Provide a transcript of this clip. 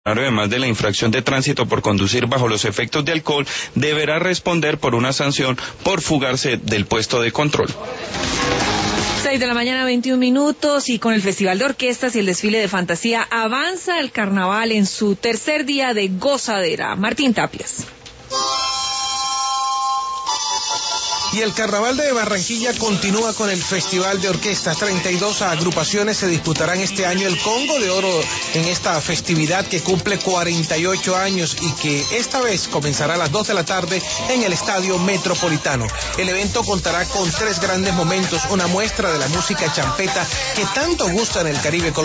Además de la infracción de tránsito por conducir bajo los efectos de alcohol, deberá responder por una sanción por fugarse del puesto de control. 6 de la mañana, 21 minutos, y con el Festival de Orquestas y el desfile de fantasía avanza el carnaval en su tercer día de gozadera. Martín Tapias. Y el Carnaval de Barranquilla continúa con el Festival de Orquestas. 32 agrupaciones se disputarán este año el Congo de Oro en esta festividad que cumple 48 años y que esta vez comenzará a las 2 de la tarde en el Estadio Metropolitano. El evento contará con 3 grandes momentos, una muestra de la música champeta que tanto gusta en el Caribe colombiano.